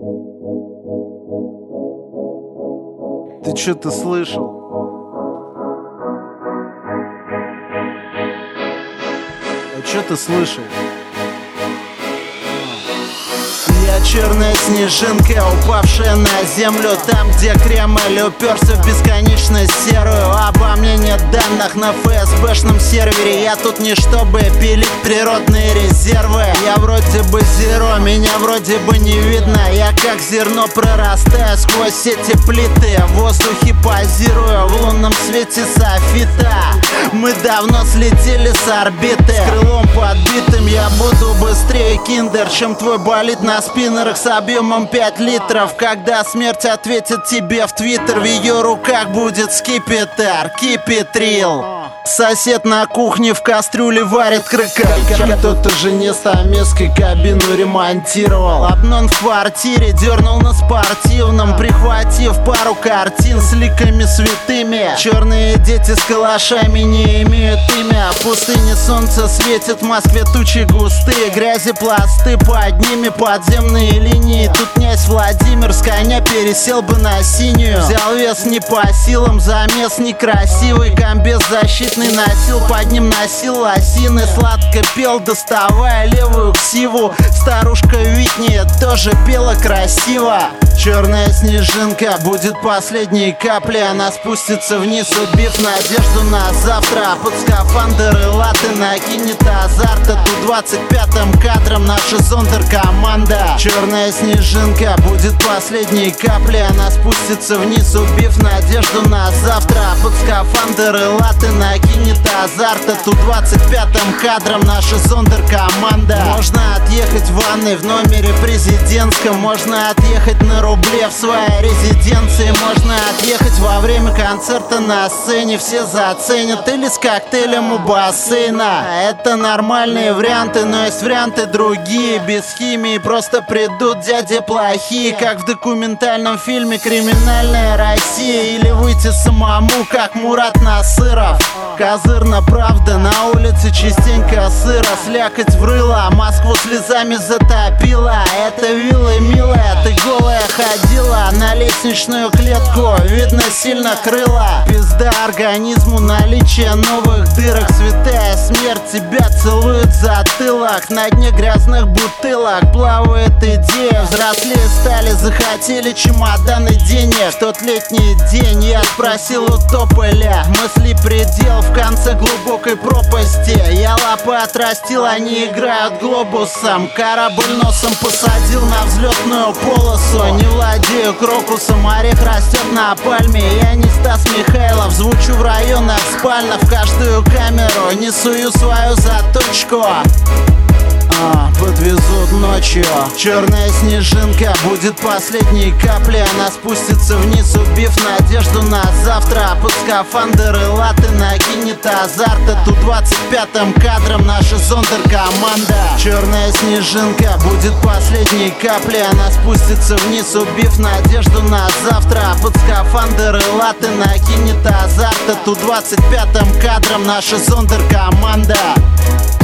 Ты что-то слышал? А что ты слышал? Я черная снежинка, упавшая на землю. Там, где Кремль уперся в бесконечность серую. Обо мне нет данных на ФСБшном сервере. Я тут не чтобы пилить природные резервы. Я вроде бы зеро, меня вроде бы не видно. Я как зерно прорастаю сквозь эти плиты. В воздухе позирую, в лунном свете софита. Мы давно слетели с орбиты. С крылом подбитым я буду быстрее киндер, чем твой болид на спиннерах с объемом 5 литров. Когда смерть ответит тебе в твиттер, в ее руках будет скипетр. Keep it real. Сосед на кухне в кастрюле варит крыка. Кто-то жене стамеской кабину ремонтировал. Обнон в квартире дернул на спортивном, прихватив пару картин с ликами святыми. Черные дети с калашами не имеют имя. В пустыне солнце светит, в Москве тучи густые. Грязи пласты, под ними подземные линии. Тут князь Владимир с коня пересел бы на синюю. Взял вес не по силам, замес некрасивый. Комбез защитный носил, под ним носил лосины. Сладко пел, доставая левую ксиву. Старушка Витни тоже пела красиво. Черная снежинка будет последней каплей. Она спустится вниз, убив надежду на завтра. Под скафандр и латы накинет азарта. Тут 25-м кадром наша зондеркоманда. Черная снежинка будет последней каплей. Она спустится вниз, убив надежду на завтра. Под скафандр и латы накинет азарта. Тут 25-м кадром наша зондеркоманда. Можно отъехать в ванной в номере президентском. Можно отъехать на рубле в своей резиденции. Можно отъехать во время концерта на сцене. Все заценят. Или с коктейлем у бассейна. Это нормальные варианты, но есть варианты другие. Без химии просто придут дяди плохие. Как в документальном фильме «Криминальная Россия». Или выйти самому, как Мурат Насыров. Козырна правда, на улице частенько сыро. Слякоть врыла, Москву слезами затопила. Это вилла милая, ты голая ходила на лестничную клетку, видно сильно крыла. Пизда организму, наличие новых дырок. Святая смерть тебя целует в затылок. На дне грязных бутылок плавает идея. Взрослее стали, захотели чемоданы денег. В тот летний день я спросил у тополя мысли предел в конце глубокой пропасти. Я лапы отрастил, они играют глобусом. Корабль носом посадил на взлетную полосу. Не владею крокусом, орех растет на пальме. Я не Стас Михайлов, звучу в районах спальных. В каждую камеру не сую свою заточку. Подвезут ночью. Черная снежинка будет последней каплей. Она спустится вниз, убив надежду на завтра. Под скафандр и латы накинет азарта. Тут 25-м кадром наша зондеркоманда. Черная снежинка будет последней каплей. Она спустится вниз, убив надежду на завтра. Под скафандр и латы накинет азарта. Тут 25-м кадром наша зондеркоманда.